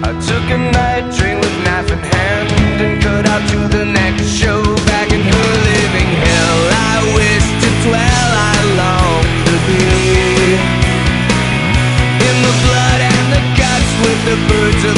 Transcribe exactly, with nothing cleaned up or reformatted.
I took a night train with knife in hand and cut out to the next show back in her living hell. I wish to dwell, I long to be in the blood and the guts with the birds of